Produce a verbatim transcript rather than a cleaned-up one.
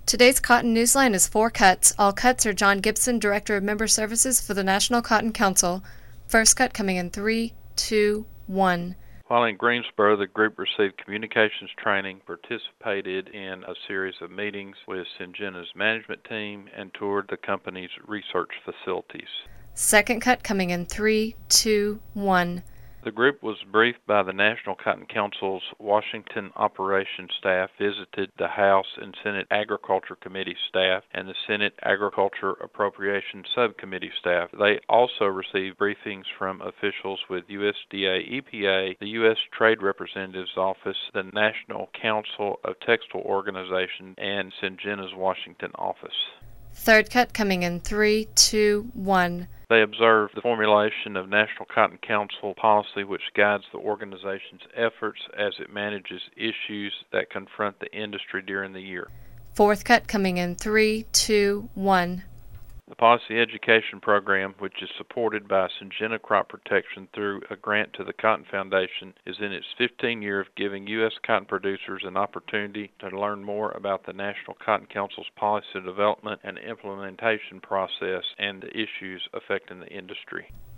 Today's Cotton Newsline is four cuts. All cuts are John Gibson, Director of Member Services for the National Cotton Council. First cut coming in three, two, one. While in Greensboro, the group received communications training, participated in a series of meetings with Syngena's management team, and toured the company's research facilities. Second cut coming in three, two, one. The group was briefed by the National Cotton Council's Washington operations staff, visited the House and Senate Agriculture Committee staff, and the Senate Agriculture Appropriations Subcommittee staff. They also received briefings from officials with U S D A E P A, the U S Trade Representative's Office, the National Council of Textile Organizations, and Syngena's Washington office. Third cut coming in three, two, one. They observed the formulation of National Cotton Council policy, which guides the organization's efforts as it manages issues that confront the industry during the year. Fourth cut coming in three, two, one. The policy education program, which is supported by Syngenta Crop Protection through a grant to the Cotton Foundation, is in its fifteenth year of giving U S cotton producers an opportunity to learn more about the National Cotton Council's policy development and implementation process and the issues affecting the industry.